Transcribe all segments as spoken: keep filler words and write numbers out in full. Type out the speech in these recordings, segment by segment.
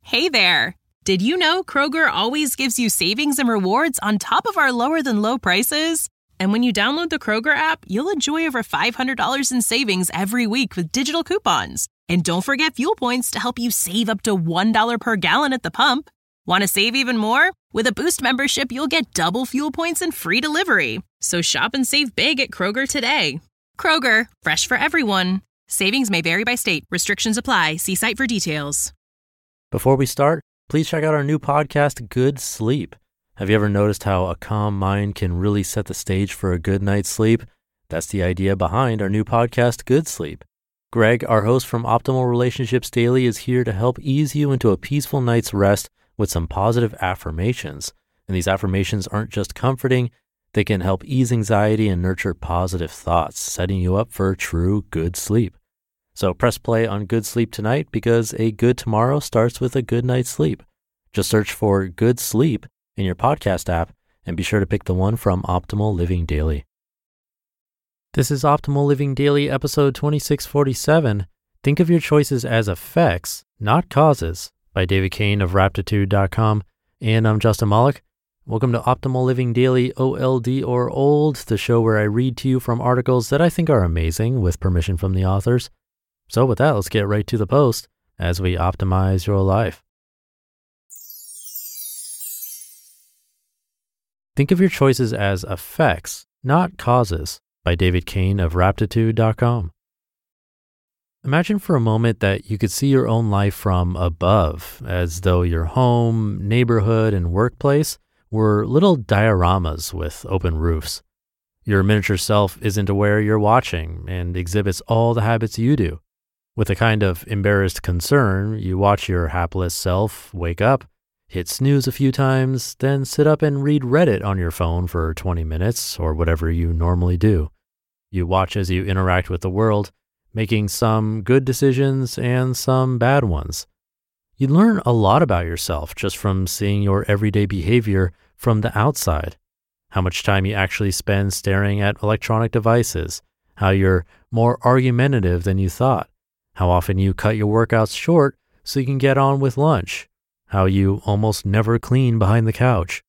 Hey there! Did you know Kroger always gives you savings and rewards on top of our lower-than-low prices? And when you download the Kroger app, you'll enjoy over five hundred dollars in savings every week with digital coupons. And don't forget fuel points to help you save up to one dollar per gallon at the pump. Want to save even more? With a Boost membership, you'll get double fuel points and free delivery. So shop and save big at Kroger today. Kroger, fresh for everyone. Savings may vary by state. Restrictions apply. See site for details. Before we start, please check out our new podcast, Good Sleep. Have you ever noticed how a calm mind can really set the stage for a good night's sleep? That's the idea behind our new podcast, Good Sleep. Greg, our host from Optimal Relationships Daily, is here to help ease you into a peaceful night's rest with some positive affirmations. And these affirmations aren't just comforting, they can help ease anxiety and nurture positive thoughts, setting you up for true good sleep. So press play on Good Sleep tonight because a good tomorrow starts with a good night's sleep. Just search for Good Sleep in your podcast app and be sure to pick the one from Optimal Living Daily. This is Optimal Living Daily, episode twenty-six forty-seven. Think of your choices as effects, not causes, by David Kane of Raptitude dot com. And I'm Justin Malik. Welcome to Optimal Living Daily, O L D or Old, the show where I read to you from articles that I think are amazing with permission from the authors. So with that, let's get right to the post as we optimize your life. Think of your choices as effects, not causes, by David Kane of Raptitude dot com. Imagine for a moment that you could see your own life from above, as though your home, neighborhood, and workplace were little dioramas with open roofs. Your miniature self isn't aware you're watching and exhibits all the habits you do. With a kind of embarrassed concern, you watch your hapless self wake up, hit snooze a few times, then sit up and read Reddit on your phone for twenty minutes or whatever you normally do. You watch as you interact with the world, making some good decisions and some bad ones. You learn a lot about yourself just from seeing your everyday behavior from the outside. How much time you actually spend staring at electronic devices, how you're more argumentative than you thought, how often you cut your workouts short so you can get on with lunch, how you almost never clean behind the couch.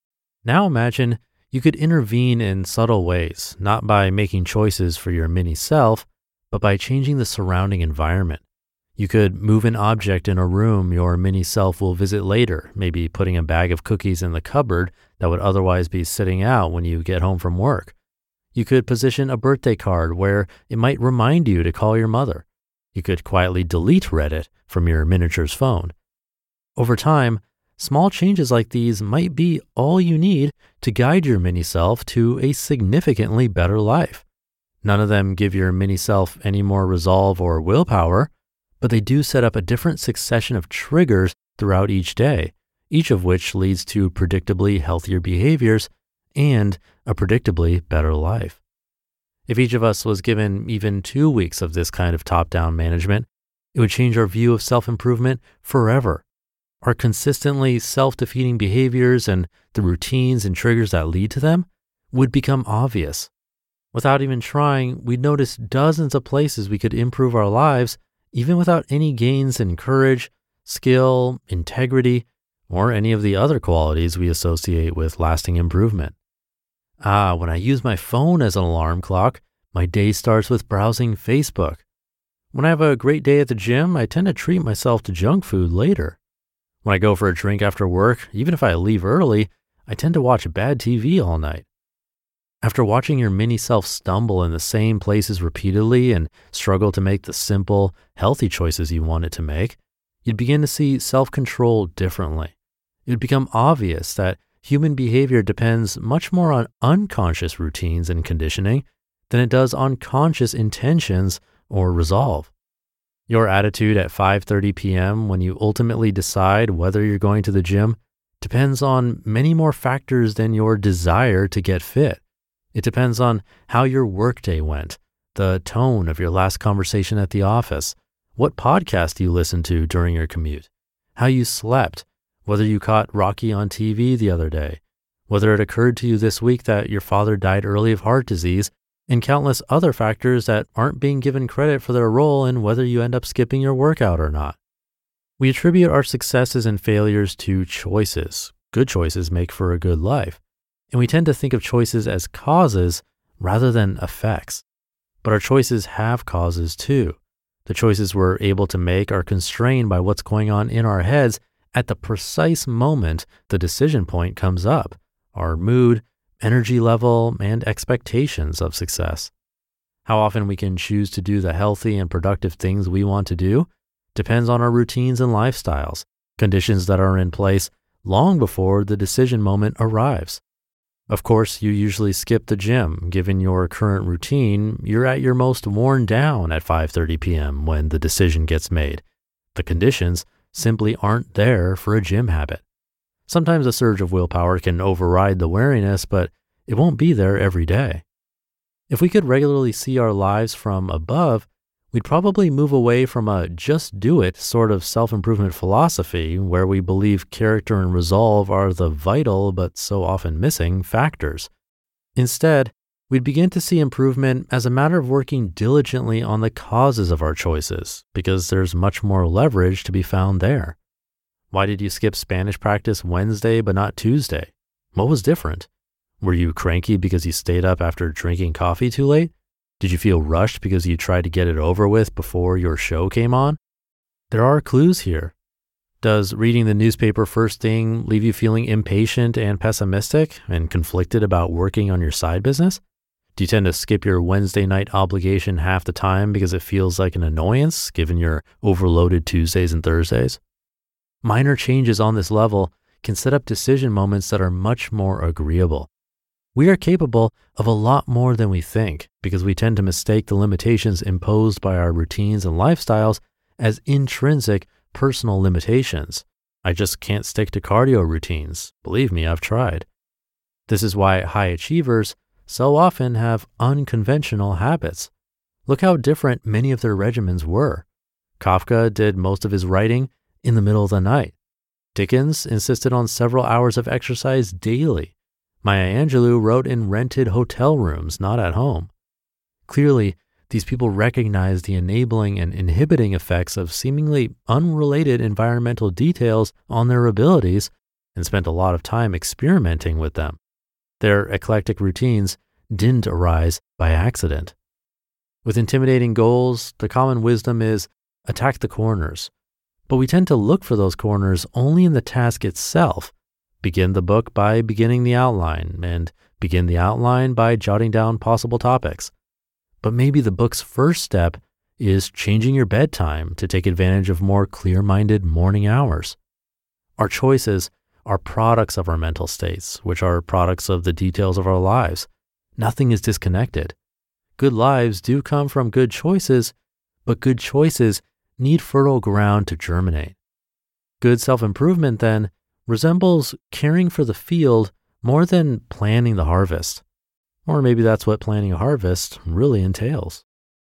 Now imagine you could intervene in subtle ways, not by making choices for your mini self, but by changing the surrounding environment. You could move an object in a room your mini self will visit later, maybe putting a bag of cookies in the cupboard that would otherwise be sitting out when you get home from work. You could position a birthday card where it might remind you to call your mother. You could quietly delete Reddit from your miniature's phone. Over time, small changes like these might be all you need to guide your mini self to a significantly better life. None of them give your mini self any more resolve or willpower, but they do set up a different succession of triggers throughout each day, each of which leads to predictably healthier behaviors and a predictably better life. If each of us was given even two weeks of this kind of top-down management, it would change our view of self-improvement forever. Our consistently self-defeating behaviors and the routines and triggers that lead to them would become obvious. Without even trying, we'd notice dozens of places we could improve our lives even without any gains in courage, skill, integrity, or any of the other qualities we associate with lasting improvement. Ah, when I use my phone as an alarm clock, my day starts with browsing Facebook. When I have a great day at the gym, I tend to treat myself to junk food later. When I go for a drink after work, even if I leave early, I tend to watch bad T V all night. After watching your mini self stumble in the same places repeatedly and struggle to make the simple, healthy choices you wanted to make, you'd begin to see self-control differently. It would become obvious that human behavior depends much more on unconscious routines and conditioning than it does on conscious intentions or resolve. Your attitude at five thirty p.m. when you ultimately decide whether you're going to the gym depends on many more factors than your desire to get fit. It depends on how your workday went, the tone of your last conversation at the office, what podcast you listened to during your commute, how you slept, whether you caught Rocky on T V the other day, whether it occurred to you this week that your father died early of heart disease, and countless other factors that aren't being given credit for their role in whether you end up skipping your workout or not. We attribute our successes and failures to choices. Good choices make for a good life. And we tend to think of choices as causes rather than effects. But our choices have causes too. The choices we're able to make are constrained by what's going on in our heads at the precise moment the decision point comes up, our mood, energy level, and expectations of success. How often we can choose to do the healthy and productive things we want to do depends on our routines and lifestyles, conditions that are in place long before the decision moment arrives. Of course, you usually skip the gym. Given your current routine, you're at your most worn down at five thirty p.m. when the decision gets made. The conditions simply aren't there for a gym habit. Sometimes a surge of willpower can override the wariness, but it won't be there every day. If we could regularly see our lives from above, we'd probably move away from a just do it sort of self-improvement philosophy where we believe character and resolve are the vital but so often missing factors. Instead, we'd begin to see improvement as a matter of working diligently on the causes of our choices because there's much more leverage to be found there. Why did you skip Spanish practice Wednesday but not Tuesday? What was different? Were you cranky because you stayed up after drinking coffee too late? Did you feel rushed because you tried to get it over with before your show came on? There are clues here. Does reading the newspaper first thing leave you feeling impatient and pessimistic and conflicted about working on your side business? Do you tend to skip your Wednesday night obligation half the time because it feels like an annoyance given your overloaded Tuesdays and Thursdays? Minor changes on this level can set up decision moments that are much more agreeable. We are capable of a lot more than we think because we tend to mistake the limitations imposed by our routines and lifestyles as intrinsic personal limitations. I just can't stick to cardio routines. Believe me, I've tried. This is why high achievers so often have unconventional habits. Look how different many of their regimens were. Kafka did most of his writing in the middle of the night. Dickens insisted on several hours of exercise daily. Maya Angelou wrote in rented hotel rooms, not at home. Clearly, these people recognized the enabling and inhibiting effects of seemingly unrelated environmental details on their abilities and spent a lot of time experimenting with them. Their eclectic routines didn't arise by accident. With intimidating goals, the common wisdom is attack the corners. But we tend to look for those corners only in the task itself. Begin the book by beginning the outline, and begin the outline by jotting down possible topics. But maybe the book's first step is changing your bedtime to take advantage of more clear-minded morning hours. Our choices are products of our mental states, which are products of the details of our lives. Nothing is disconnected. Good lives do come from good choices, but good choices need fertile ground to germinate. Good self-improvement, then, resembles caring for the field more than planning the harvest. Or maybe that's what planning a harvest really entails.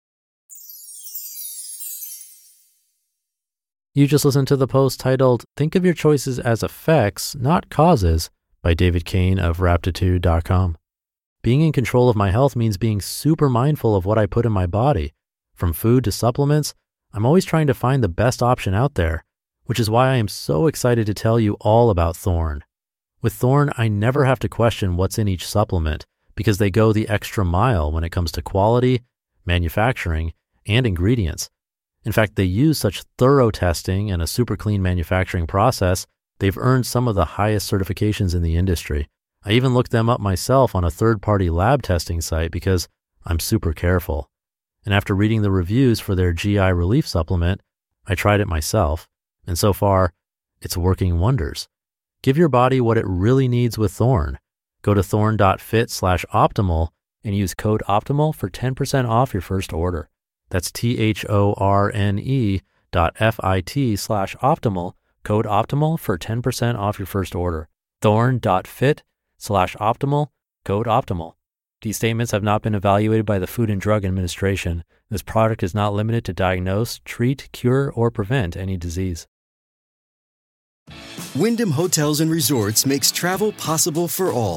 You just listened to the post titled, Think of Your Choices as Effects, Not Causes, by David Kane of Raptitude dot com. Being in control of my health means being super mindful of what I put in my body. From food to supplements, I'm always trying to find the best option out there, which is why I am so excited to tell you all about Thorne. With Thorne, I never have to question what's in each supplement because they go the extra mile when it comes to quality, manufacturing, and ingredients. In fact, they use such thorough testing and a super clean manufacturing process, they've earned some of the highest certifications in the industry. I even looked them up myself on a third-party lab testing site because I'm super careful. And after reading the reviews for their G I relief supplement, I tried it myself. And so far, it's working wonders. Give your body what it really needs with Thorne. Go to thorne.fit slash optimal and use code OPTIMAL for ten percent off your first order. That's T-H-O-R-N-E dot F-I-T slash optimal, code OPTIMAL for ten percent off your first order. Thorne.fit slash optimal, code OPTIMAL. These statements have not been evaluated by the Food and Drug Administration. This product is not limited to diagnose, treat, cure, or prevent any disease. Wyndham Hotels and Resorts makes travel possible for all.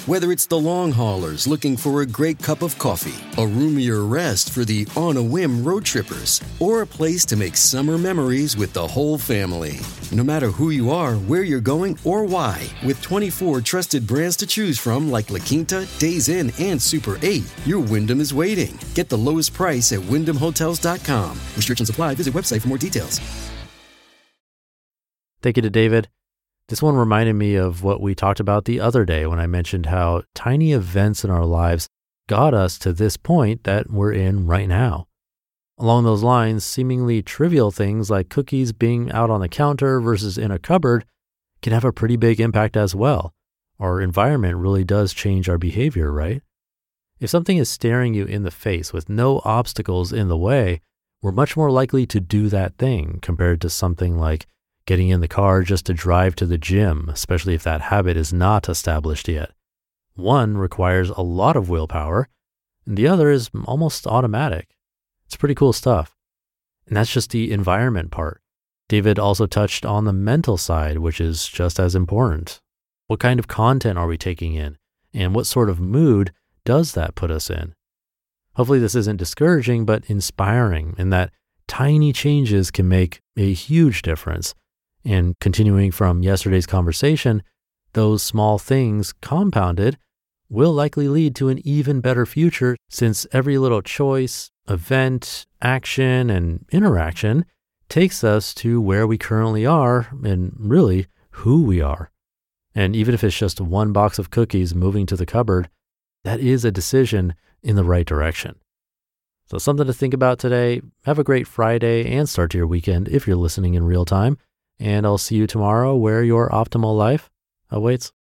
Whether it's the long haulers looking for a great cup of coffee, a roomier rest for the on-a-whim road trippers, or a place to make summer memories with the whole family. No matter who you are, where you're going, or why, with twenty-four trusted brands to choose from like La Quinta, Days Inn, and Super eight, your Wyndham is waiting. Get the lowest price at wyndham hotels dot com. Restrictions apply. Visit website for more details. Thank you to David. This one reminded me of what we talked about the other day when I mentioned how tiny events in our lives got us to this point that we're in right now. Along those lines, seemingly trivial things like cookies being out on the counter versus in a cupboard can have a pretty big impact as well. Our environment really does change our behavior, right? If something is staring you in the face with no obstacles in the way, we're much more likely to do that thing compared to something like getting in the car just to drive to the gym, especially if that habit is not established yet. One requires a lot of willpower, and the other is almost automatic. It's pretty cool stuff. And that's just the environment part. David also touched on the mental side, which is just as important. What kind of content are we taking in? And what sort of mood does that put us in? Hopefully this isn't discouraging, but inspiring in that tiny changes can make a huge difference. And continuing from yesterday's conversation, those small things compounded will likely lead to an even better future, since every little choice, event, action, and interaction takes us to where we currently are and really who we are. And even if it's just one box of cookies moving to the cupboard, that is a decision in the right direction. So something to think about today. Have a great Friday and start to your weekend if you're listening in real time. And I'll see you tomorrow where your optimal life awaits.